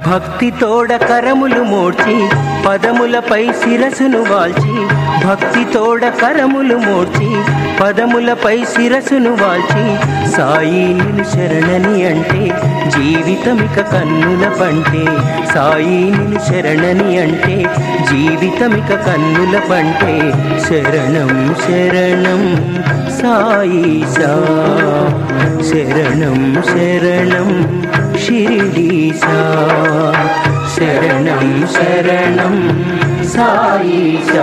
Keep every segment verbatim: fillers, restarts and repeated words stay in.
భక్తి తోడ కరములు మోడ్చి పదములపై శిరసును వాల్చి భక్తి తోడ కరములు మోడ్చి పదములపై శిరసును వాల్చి సాయి నిన్ను శరణని అంటే జీవితమిక కన్నుల పంటే సాయి నిన్ను శరణని అంటే జీవితమిక కన్నుల పంటే శరణం శరణం సాయిసా శరణం శరణం షిరిడీసా శరణం శరణం సాయిసా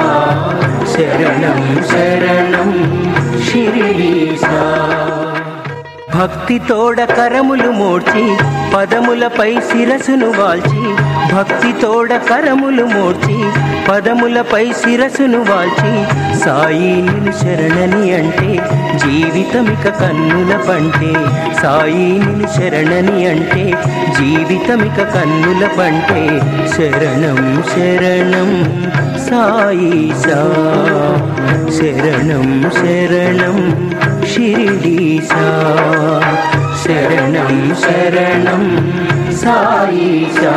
శరణం శరణం షిరిడీసా భక్తి తోడ కరములు మోడ్చి పదములపై శిరసును వాల్చి భక్తి తోడ కరములు మోడ్చి పదములపై శిరసును వాల్చి సాయి నిన్ను శరణని అంటే జీవితమిక కన్నుల పంటే సాయి నిన్ను శరణని అంటే జీవితమిక కన్నుల పంటే శరణం శరణం సాయిసా శరణం శరణం షిరిడీసా శరణం శరణం సాయిసా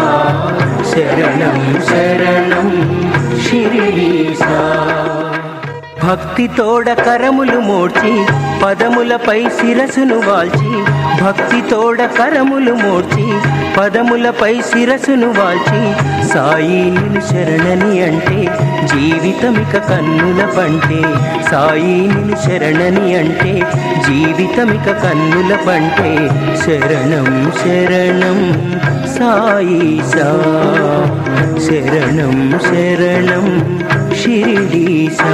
శరణం శరణం షిరిడీసా భక్తి తోడ కరములు మోడ్చి పదములపై శిరసును వాల్చి భక్తి తోడ కరములు మోడ్చి పదములపై శిరసును వాల్చి సాయి నిన్ను శరణని అంటే జీవితమిక కన్నుల పంటే సాయి నిన్ను శరణని అంటే జీవితమిక కన్నుల పంటే శరణం శరణం సాయిసా శరణం శరణం షిరిడీసా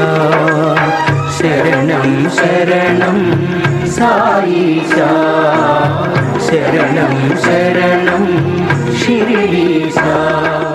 శరణం శరణం సాయిసా శరణం శరణం షిరిడీసా